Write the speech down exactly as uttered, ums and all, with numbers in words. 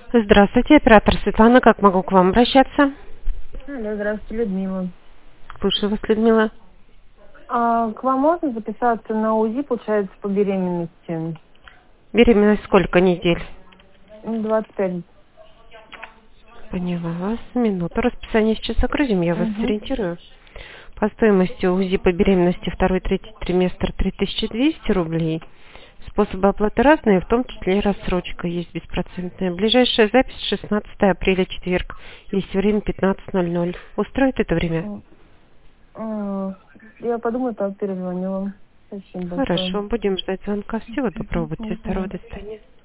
Здравствуйте, оператор Светлана. Как могу к вам обращаться? Алло, здравствуйте, Людмила. Слушаю вас, Людмила. А к вам можно записаться на УЗИ, получается, по беременности? Беременность сколько недель? Ну, двадцать пять. Поняла вас. Минуту. Расписание сейчас окружим, я вас Угу. сориентирую. По стоимости УЗИ по беременности второй третий триместр три тысячи двести рублей. Способы оплаты разные, в том числе и рассрочка есть беспроцентная. Ближайшая запись шестнадцатое апреля, четверг. Есть время пятнадцать ноль ноль. Устроит это время? А, Я подумаю, так перезвоню вам. Спасибо большое. Хорошо, будем ждать звонка. Всего доброго, Мгм. будьте здоровы, Мгм. до свидания.